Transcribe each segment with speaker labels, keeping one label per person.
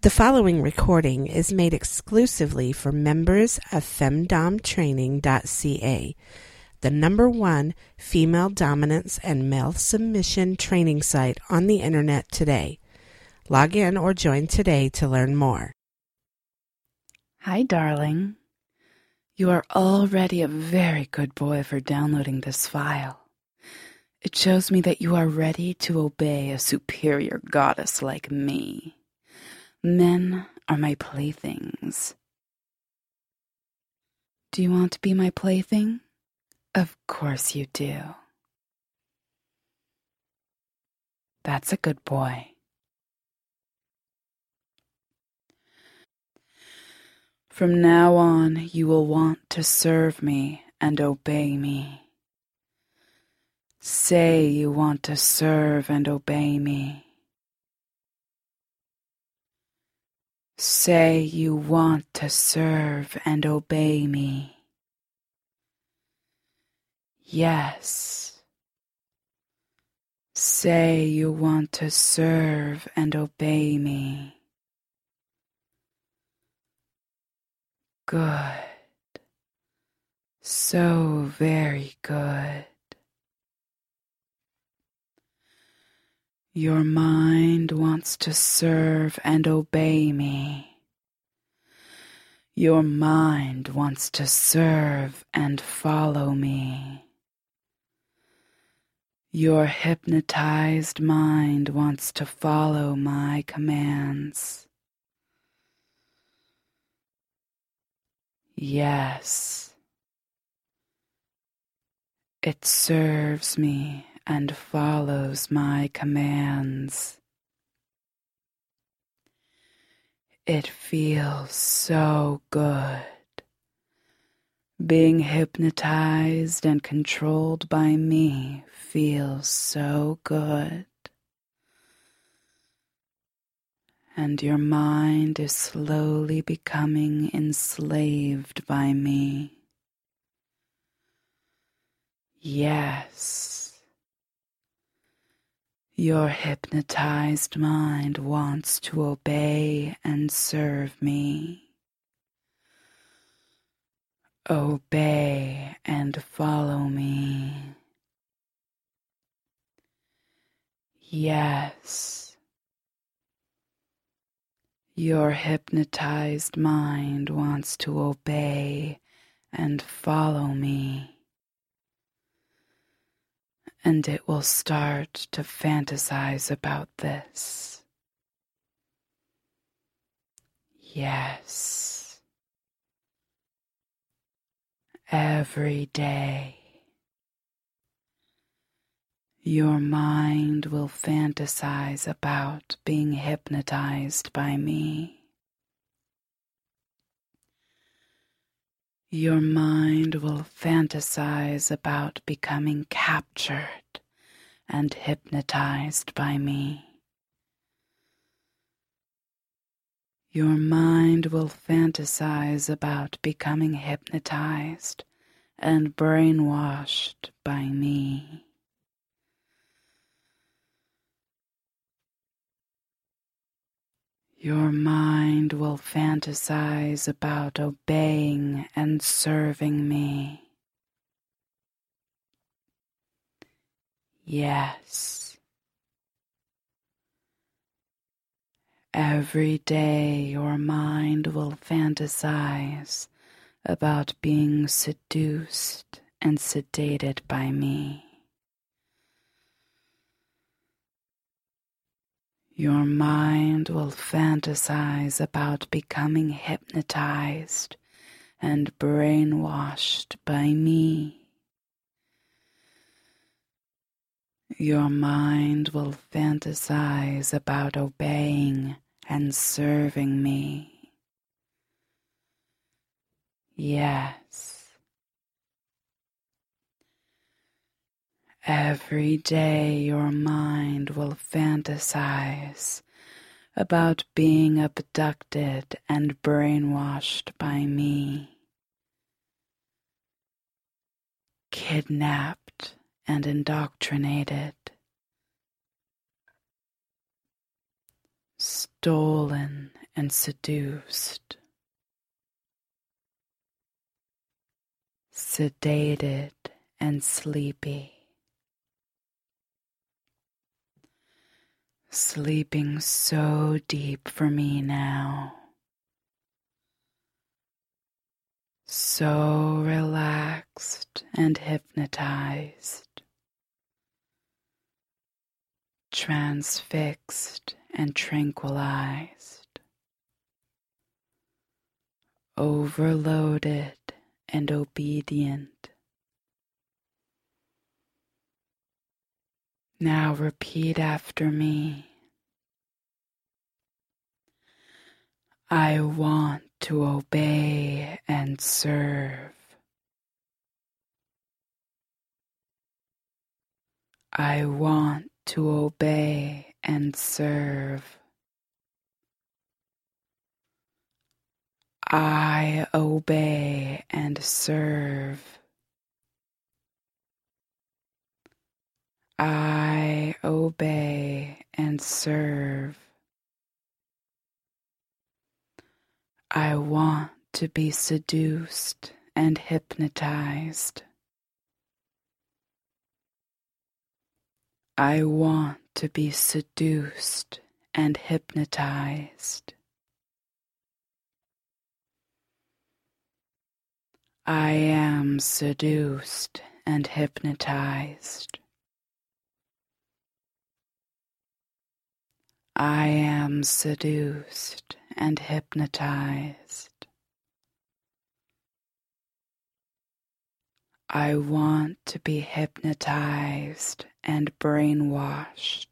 Speaker 1: The following recording is made exclusively for members of femdomtraining.ca, the #1 female dominance and male submission training site on the internet today. Log in or join today to learn more.
Speaker 2: Hi, darling. You are already a very good boy for downloading this file. It shows me that you are ready to obey a superior goddess like me. Men are my playthings. Do you want to be my plaything? Of course you do. That's a good boy. From now on, you will want to serve me and obey me. Say you want to serve and obey me. Say you want to serve and obey me. Yes. Say you want to serve and obey me. Good. So very good. Your mind wants to serve and obey me. Your mind wants to serve and follow me. Your hypnotized mind wants to follow my commands. Yes. It serves me and follows my commands. It feels so good. Being hypnotized and controlled by me feels so good. And your mind is slowly becoming enslaved by me. Yes. Your hypnotized mind wants to obey and serve me. Obey and follow me. Yes. Your hypnotized mind wants to obey and follow me. And it will start to fantasize about this. Yes. Every day, your mind will fantasize about being hypnotized by me. Your mind will fantasize about becoming captured and hypnotized by me. Your mind will fantasize about becoming hypnotized and brainwashed by me. Your mind will fantasize about obeying and serving me. Yes. Every day your mind will fantasize about being seduced and sedated by me. Your mind will fantasize about becoming hypnotized and brainwashed by me. Your mind will fantasize about obeying and serving me. Yes. Every day your mind will fantasize about being abducted and brainwashed by me, kidnapped and indoctrinated, stolen and seduced, sedated and sleepy, sleeping so deep for me now, so relaxed and hypnotized, transfixed and tranquilized, overloaded and obedient. Now repeat after me. I want to obey and serve. I want to obey and serve. I obey and serve. I obey and serve. I want to be seduced and hypnotized. I want to be seduced and hypnotized. I am seduced and hypnotized. I am seduced and hypnotized. I want to be hypnotized and brainwashed.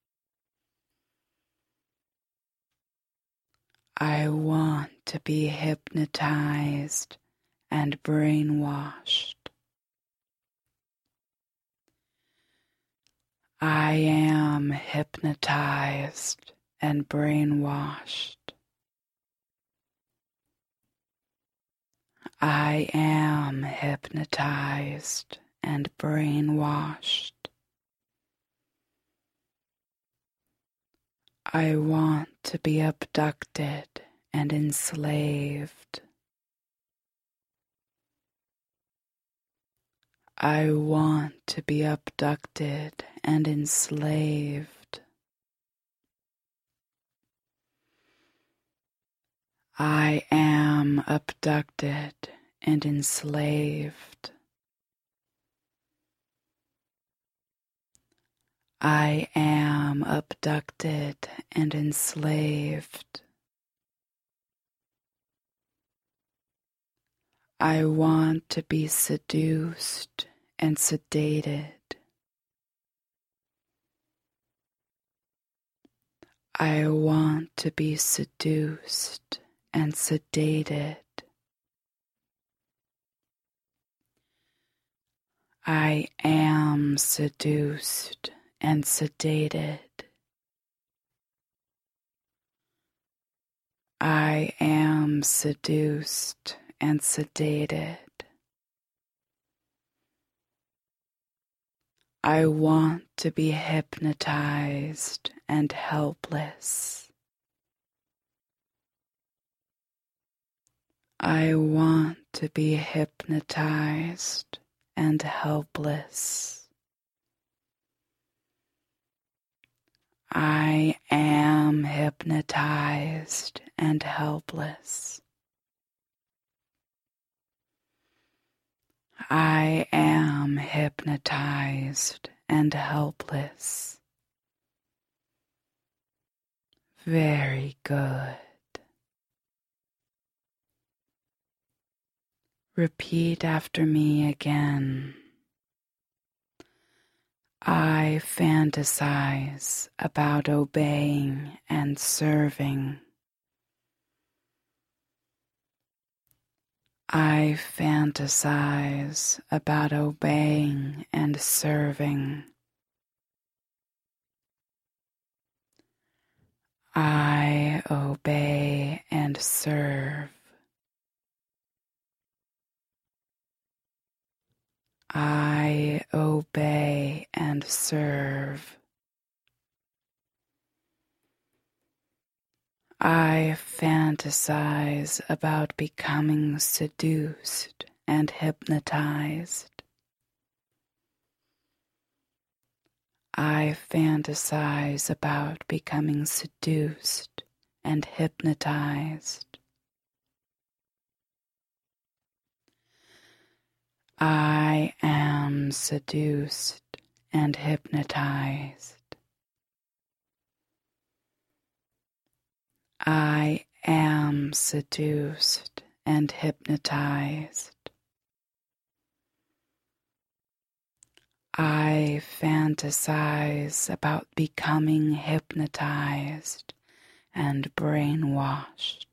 Speaker 2: I want to be hypnotized and brainwashed. I am hypnotized and brainwashed. I am hypnotized and brainwashed. I want to be abducted and enslaved. I want to be abducted and enslaved. I am abducted and enslaved. I am abducted and enslaved. I want to be seduced and sedated. I want to be seduced and sedated. I am seduced and sedated. I am seduced and sedated. I want to be hypnotized and helpless. I want to be hypnotized and helpless. I am hypnotized and helpless. I am hypnotized and helpless. Very good. Repeat after me again. I fantasize about obeying and serving. I fantasize about obeying and serving. I obey and serve. I obey and serve. I fantasize about becoming seduced and hypnotized. I fantasize about becoming seduced and hypnotized. I am seduced and hypnotized. I am seduced and hypnotized. I fantasize about becoming hypnotized and brainwashed.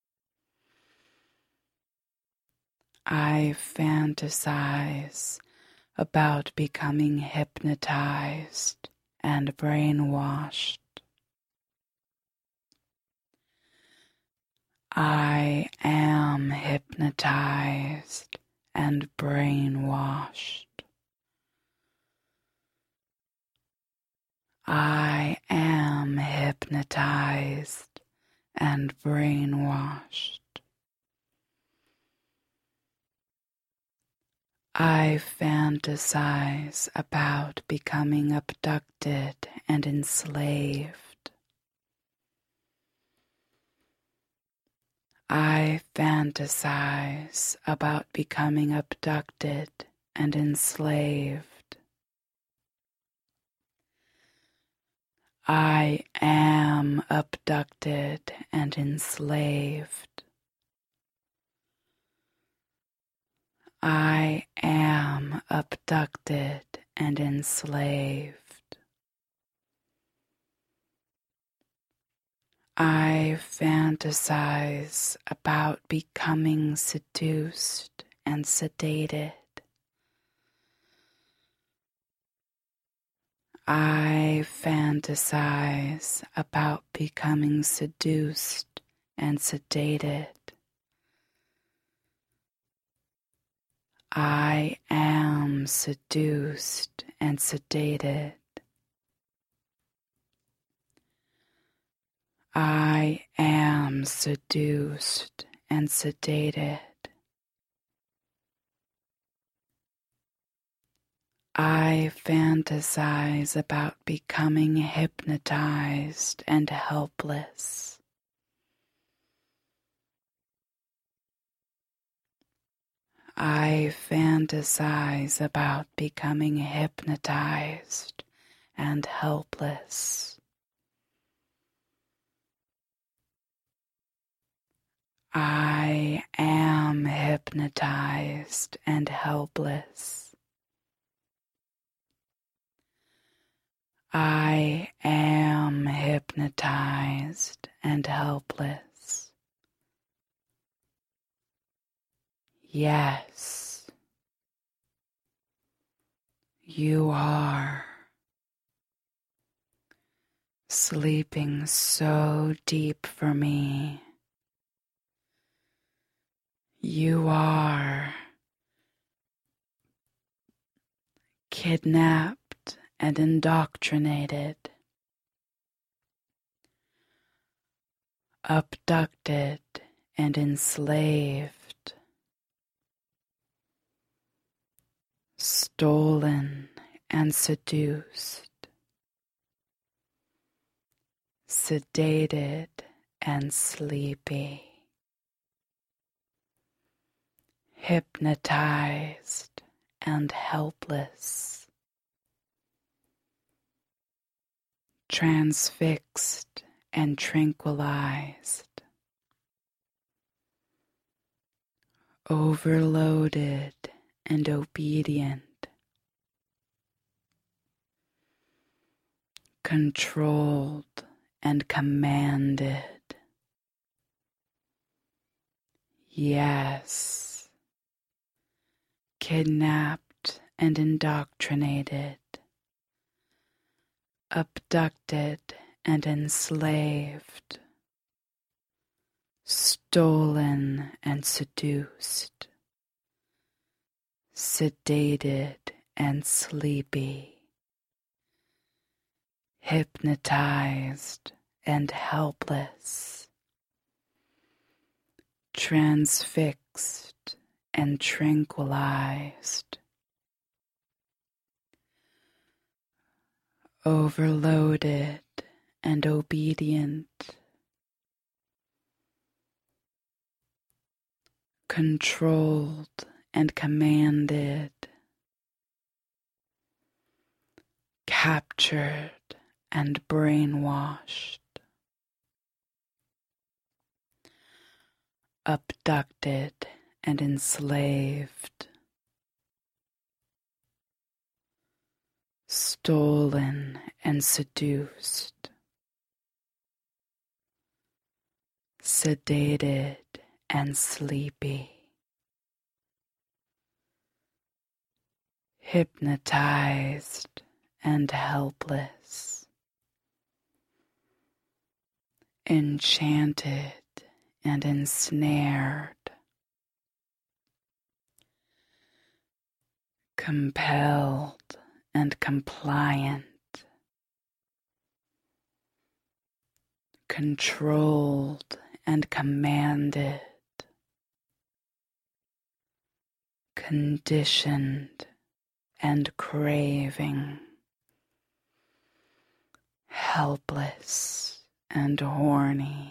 Speaker 2: I fantasize about becoming hypnotized and brainwashed. I am hypnotized and brainwashed. I am hypnotized and brainwashed. I fantasize about becoming abducted and enslaved. I fantasize about becoming abducted and enslaved. I am abducted and enslaved. I am abducted and enslaved. I fantasize about becoming seduced and sedated. I fantasize about becoming seduced and sedated. I am seduced and sedated. I am seduced and sedated. I fantasize about becoming hypnotized and helpless. I fantasize about becoming hypnotized and helpless. I am hypnotized and helpless. I am hypnotized and helpless. Yes, you are sleeping so deep for me. You are kidnapped and indoctrinated, abducted and enslaved, stolen and seduced, sedated and sleepy, hypnotized and helpless, transfixed and tranquilized, overloaded and obedient, controlled and commanded. Yes, kidnapped and indoctrinated, abducted and enslaved, stolen and seduced, sedated and sleepy, hypnotized and helpless, transfixed and tranquilized, overloaded and obedient, controlled and commanded, captured and brainwashed, abducted and enslaved, stolen and seduced, sedated and sleepy, hypnotized and helpless, enchanted and ensnared, compelled and compliant, controlled and commanded, conditioned and craving, helpless and horny,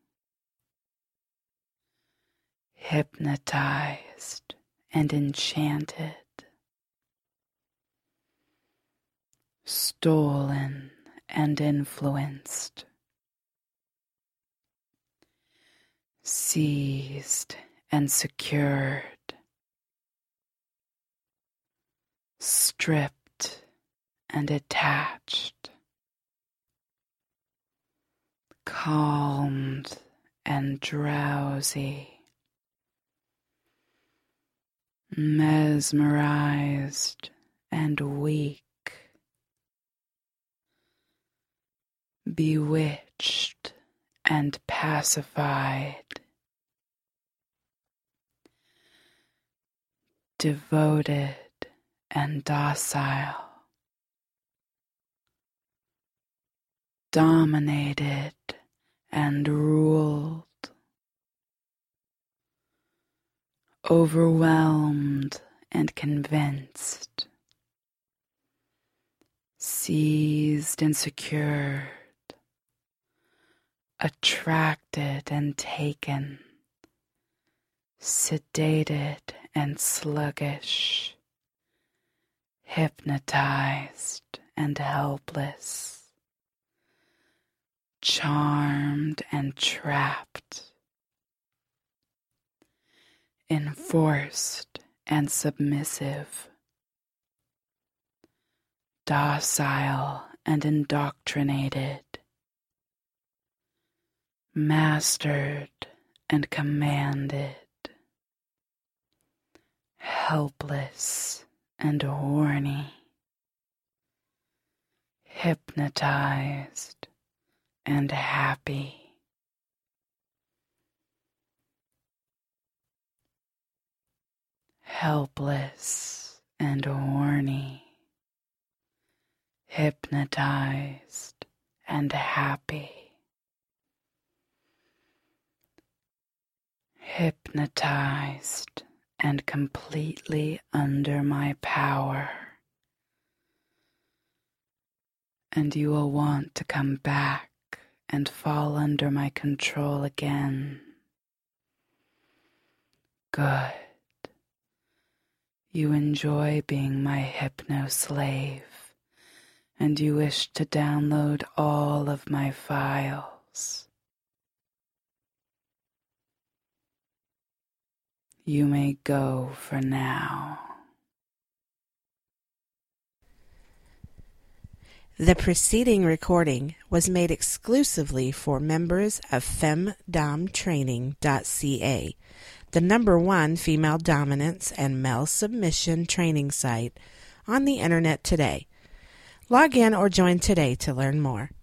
Speaker 2: hypnotized and enchanted, stolen and influenced, seized and secured, stripped and attached, calmed and drowsy, mesmerized and weak, bewitched and pacified, devoted and docile, dominated and ruled, overwhelmed and convinced, seized and secured, attracted and taken, sedated and sluggish, hypnotized and helpless, charmed and trapped, enforced and submissive, docile and indoctrinated, mastered and commanded, helpless and horny, hypnotized and happy, helpless and horny, hypnotized and happy, hypnotized and completely under my power. And you will want to come back and fall under my control again. Good. You enjoy being my hypno-slave, and you wish to download all of my files. You may go for now.
Speaker 1: The preceding recording was made exclusively for members of femdomtraining.ca, the #1 female dominance and male submission training site on the internet today. Log in or join today to learn more.